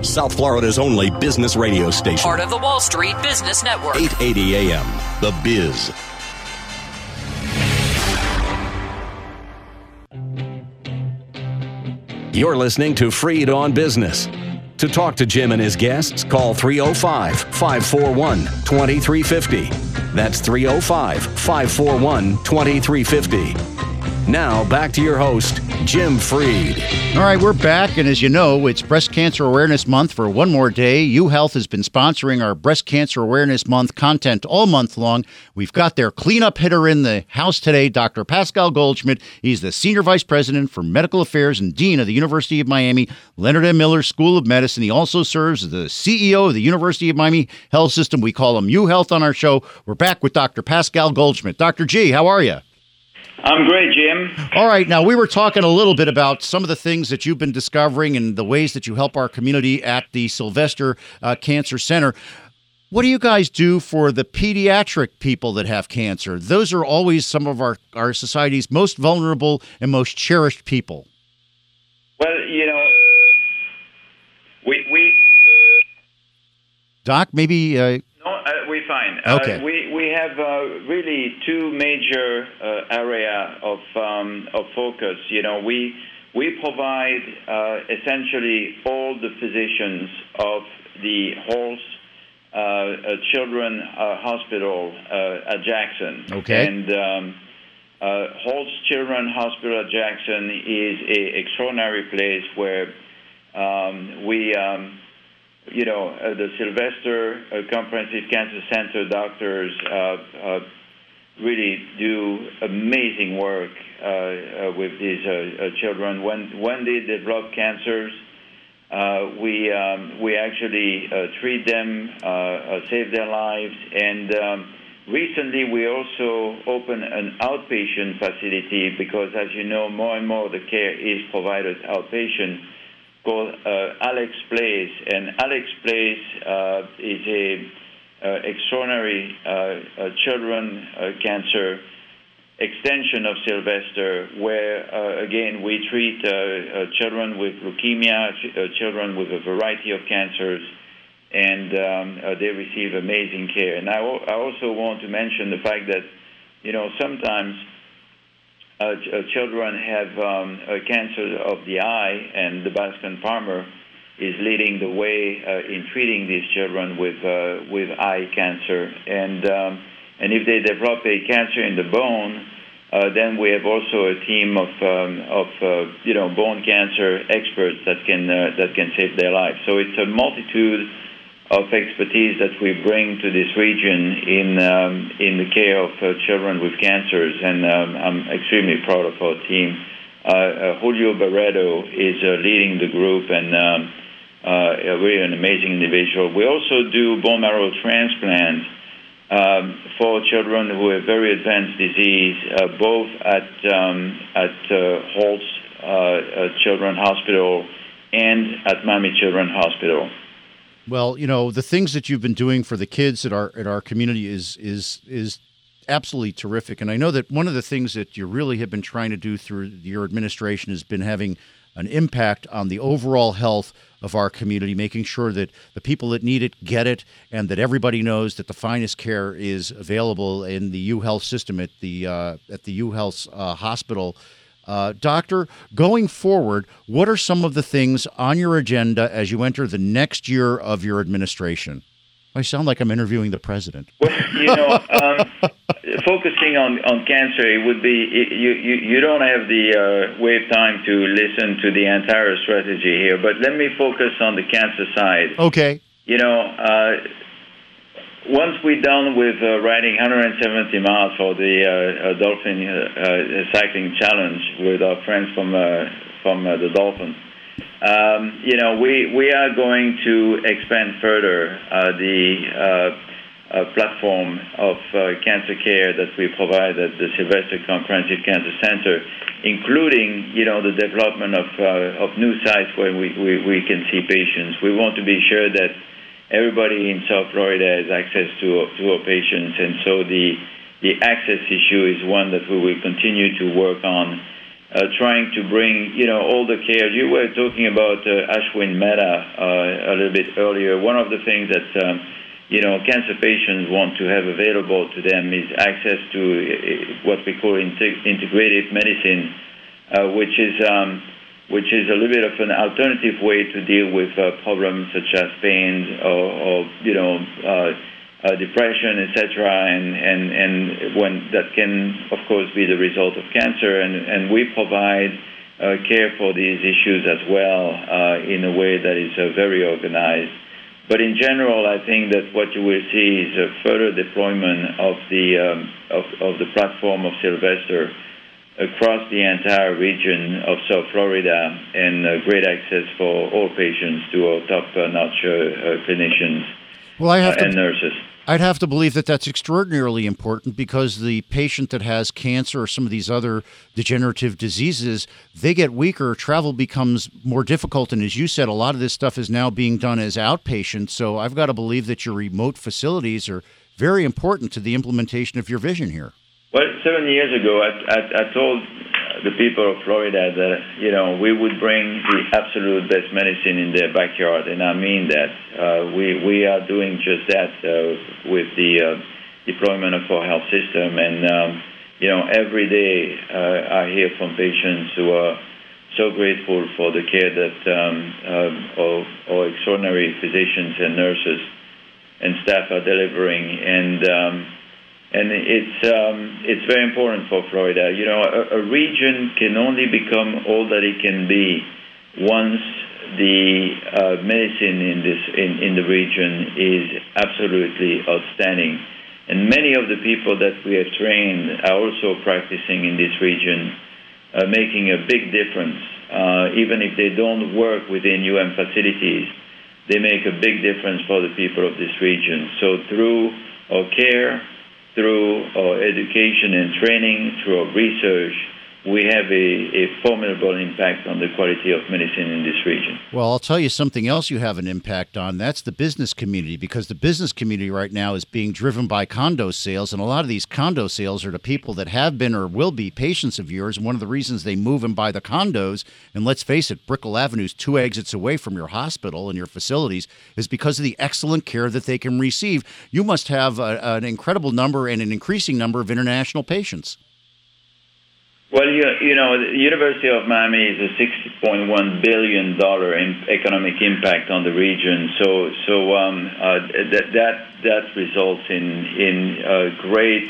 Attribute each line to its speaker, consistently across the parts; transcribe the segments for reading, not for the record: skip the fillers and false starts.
Speaker 1: South Florida's only business radio station.
Speaker 2: Part of the Wall Street Business Network.
Speaker 1: 880 AM, The Biz. You're listening to Freed on Business. To talk to Jim and his guests, call 305-541-2350. That's 305-541-2350. Now, back to your host, Jim Freed.
Speaker 3: All right, we're back, and as you know, it's Breast Cancer Awareness Month for one more day. UHealth has been sponsoring our Breast Cancer Awareness Month content all month long. We've got their cleanup hitter in the house today, Dr. Pascal Goldschmidt. He's the Senior Vice President for Medical Affairs and Dean of the University of Miami Leonard M. Miller School of Medicine. He also serves as the CEO of the University of Miami Health System. We call him UHealth on our show. We're back with Dr. Pascal Goldschmidt. Dr. G, how are you?
Speaker 4: I'm great, Jim.
Speaker 3: All right. Now, we were talking a little bit about some of the things that you've been discovering and the ways that you help our community at the Sylvester Cancer Center. What do you guys do for the pediatric people that have cancer? Those are always some of our society's most vulnerable and most cherished people.
Speaker 4: Well, you know, we
Speaker 3: Doc, maybe...
Speaker 4: we're fine.
Speaker 3: Okay.
Speaker 4: We have really two major area of focus. You know, we provide essentially all the physicians of the Halls Children Hospital at Jackson.
Speaker 3: Okay.
Speaker 4: And Halls Children Hospital at Jackson is an extraordinary place where the Sylvester Comprehensive Cancer Center doctors really do amazing work with these children. When they develop cancers, we actually treat them, save their lives, and recently we also opened an outpatient facility because, as you know, more and more of the care is provided outpatient, called Alex Place, and Alex Place is a extraordinary children cancer extension of Sylvester, where again we treat children with leukemia, children with a variety of cancers, and they receive amazing care. And I also want to mention the fact that, you know, sometimes children have cancer of the eye, and the Bascom Palmer is leading the way in treating these children with eye cancer. And if they develop a cancer in the bone, then we have also a team of bone cancer experts that can save their life. So it's a multitude of expertise that we bring to this region in the care of children with cancers, and I'm extremely proud of our team. Julio Barreto is leading the group, and really an amazing individual. We also do bone marrow transplants for children who have very advanced disease, both at Holtz Children's Hospital and at Miami Children's Hospital.
Speaker 3: Well, you know, the things that you've been doing for the kids at our community is absolutely terrific. And I know that one of the things that you really have been trying to do through your administration has been having an impact on the overall health of our community, making sure that the people that need it get it, and that everybody knows that the finest care is available in the UHealth system at the UHealth hospital. Doctor, going forward, what are some of the things on your agenda as you enter the next year of your administration? I sound like I'm interviewing the president.
Speaker 4: Well, you know, focusing on cancer, it would be you don't have the wave time to listen to the entire strategy here, but let me focus on the cancer side.
Speaker 3: Okay.
Speaker 4: You know, once we're done with riding 170 miles for the Dolphin Cycling Challenge with our friends from the Dolphins, you know, we are going to expand further the platform of cancer care that we provide at the Sylvester Comprehensive Cancer Center, including, you know, the development of new sites where we can see patients. We want to be sure that everybody in South Florida has access to our patients, and so the access issue is one that we will continue to work on. trying to bring, all the care. You were talking about Ashwin Mehta a little bit earlier. One of the things that, cancer patients want to have available to them is access to what we call integrative medicine, which is a little bit of an alternative way to deal with problems such as pain or depression, etc., and when that can, of course, be the result of cancer, and we provide care for these issues as well in a way that is very organized. But in general, I think that what you will see is a further deployment of the platform of Sylvester across the entire region of South Florida, and great access for all patients to our top-notch clinicians and nurses.
Speaker 3: I'd have to believe that that's extraordinarily important, because the patient that has cancer or some of these other degenerative diseases, they get weaker, travel becomes more difficult, and as you said, a lot of this stuff is now being done as outpatient, so I've got to believe that your remote facilities are very important to the implementation of your vision here.
Speaker 4: Well, 7 years ago, I told the people of Florida that, we would bring the absolute best medicine in their backyard, and I mean that. We are doing just that with the deployment of our health system, and, every day I hear from patients who are so grateful for the care that our extraordinary physicians and nurses and staff are delivering, and it's very important for Florida. A region can only become all that it can be once the medicine in the region is absolutely outstanding. And many of the people that we have trained are also practicing in this region, making a big difference. Even if they don't work within facilities, they make a big difference for the people of this region. So through our care, through our education and training, through our research, we have a formidable impact on the quality of medicine in this region.
Speaker 3: Well, I'll tell you something else you have an impact on. That's the business community, because the business community right now is being driven by condo sales, and a lot of these condo sales are to people that have been or will be patients of yours, and one of the reasons they move and buy the condos, and let's face it, Brickell Avenue is 2 exits away from your hospital and your facilities, is because of the excellent care that they can receive. You must have an incredible number and an increasing number of international patients.
Speaker 4: Well, the University of Miami is a $6.1 billion economic impact on the region. So that results in great,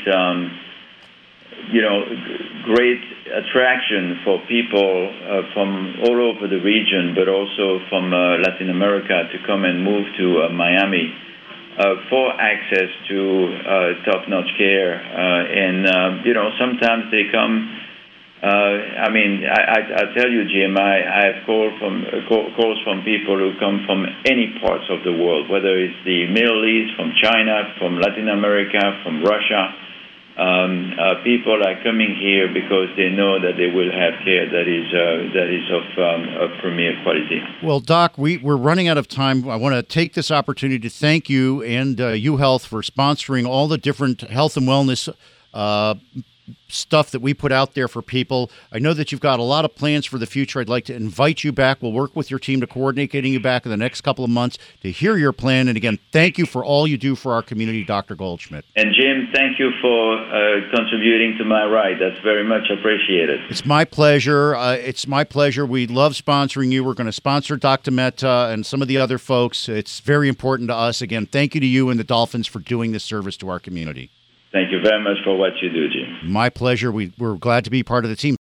Speaker 4: great attraction for people from all over the region, but also from Latin America to come and move to Miami for access to top-notch care. And sometimes they come. I tell you, Jim, I have calls from people who come from any parts of the world, whether it's the Middle East, from China, from Latin America, from Russia. People are coming here because they know that they will have care that is of premier quality.
Speaker 3: Well, Doc, we're running out of time. I want to take this opportunity to thank you and UHealth for sponsoring all the different health and wellness stuff that we put out there for people. I know that you've got a lot of plans for the future. I'd like to invite you back. We'll work with your team to coordinate getting you back in the next couple of months to hear your plan. And again, thank you for all you do for our community, Dr. Goldschmidt.
Speaker 4: And Jim, thank you for contributing to my ride. That's very much appreciated.
Speaker 3: It's my pleasure. We love sponsoring you. We're going to sponsor Dr. Mehta and some of the other folks. It's very important to us. Again, thank you to you and the Dolphins for doing this service to our community.
Speaker 4: Thank you very much for what you do, Jim.
Speaker 3: My pleasure. We're glad to be part of the team.